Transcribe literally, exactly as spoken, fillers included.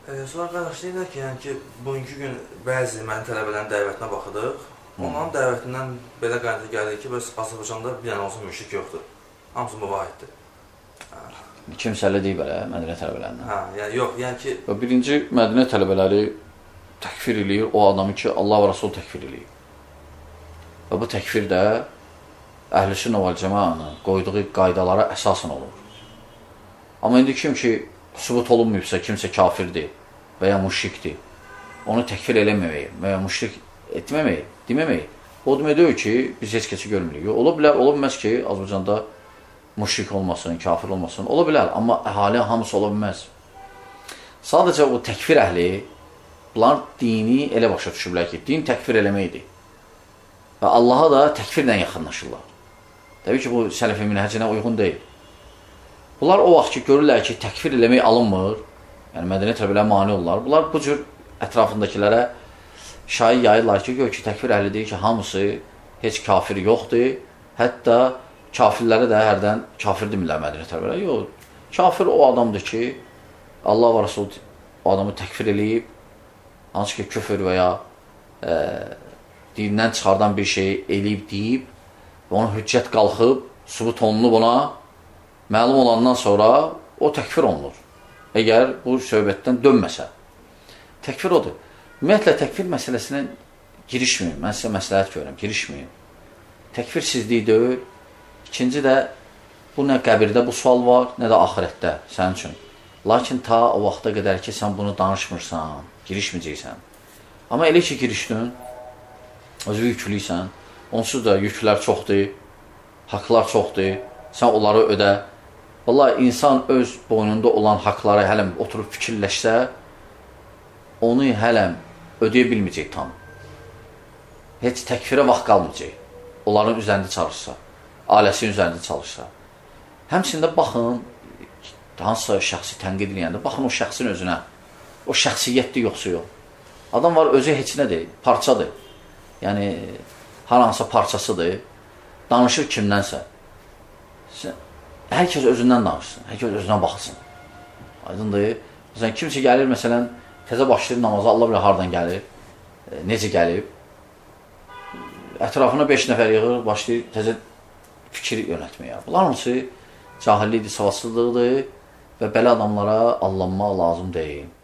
E, sonra qarşılayırlar ki, yəni ki, bugünkü gün bəzi mənim tələbələrin dəvətinə baxırıq. Onların dəvətindən belə qənaətə gəlir ki, bəs Azərbaycanda bir dənə olsa müşrik yoxdur. Hamısı müvahiddir. Kimsə elə deyib belə, mədəniyyət tələbələrindən. Hə, yəni yox, yəni ki... Birinci, mədəniyyət tələbələri təkfir eləyir o adamı ki, Allah və Rasul təkfir eləyir. Və bu təkfir də Əhl-i-Sünnə vəl-Cəmaənin qoyduğu qaydalara əsasən olur. Amma indi kim ki, sübut olunmayıbsa, kimsə kafirdir və ya müşrikdir, onu təkfir eləməmək və ya müşrik etməmək, deməmək, o demək deyil ki, biz heç kəsi görmürük. Ola bilər, ola bilməz ki, Azərbaycanda müşrik olmasın, kafir olmasın, ola bilər, amma əhali hamısı ola bilməz. Sadəcə o təkfir əhli, bunlar dini elə başa düşürlər ki, din təkfir eləməkdir. Və Allaha da təkfirlə yaxınlaşırlar. Təbii ki, bu sələfi minhəcinə uyğun deyil. Bunlar o vaxt ki, görürlər ki, təkfir eləmək alınmır, yəni mədəniyyət tələbələri mane olurlar. Bunlar bu cür ətrafındakilərə şair yayırlar ki, gör ki, təkfir əhli deyir ki, hamısı heç kafir yoxdur, hətta kafirlərə də hərdən kafir demirlər mədəniyyət tələbələri. Yox, kafir o adamdır ki, Allah və Rasul o adamı təkfir eləyib, hansı ki, küfür və ya e, dindən çıxardan bir şey eləyib deyib və ona hüccət qalxıb, sübut olunub ona, məlum olandan sonra o təkfir olunur. Əgər bu söhbətdən dönməsə. Təkfir odur. Ümumiyyətlə, təkfir məsələsinə girişməyin. Mən sizə məsləhət görürəm, girişməyin. Təkfir sizliyi deyil. İkinci də, bu nə qəbirdə bu sual var, nə də axirətdə sənin üçün. Lakin ta o vaxta qədər ki, sən bunu danışmırsan, girişməyəcəksən. Amma elə ki, girişdin, özü yüklüysən, onsuz da yüklər çoxdur, haqlar çoxdur, sən onları ödə. Vallahi, insan öz boynunda olan haqları hələm oturub fikirləşsə, onu hələm ödeyə bilməyəcək tam. Heç təkfirə vaxt qalmayacaq. Onların üzərində çalışsa, ailəsinin üzərində çalışsa. Həmçində baxın, hansısa şəxsi tənqid edəndə, baxın o şəxsin özünə. O şəxsiyyətdir, yoxsa yox. Adam var, özü heç nədir, parçadır. Yəni, hər hansısa parçasıdır, danışır kimdənsə. Hər kəs özündən danışsın, hər kəs özündən baxsın. Aydındır. Məsələn, kimsə gəlir, məsələn, təzə başlayır namaza, Allah bilir hardan gəlir, e, necə gəlib. Ətrafına beş nəfər yığır, başlayır təzə fikir yönətməyə. Bunlar hamısı cahillikdir, savadsızlıqdır və belə adamlara allanmaq lazım deyil.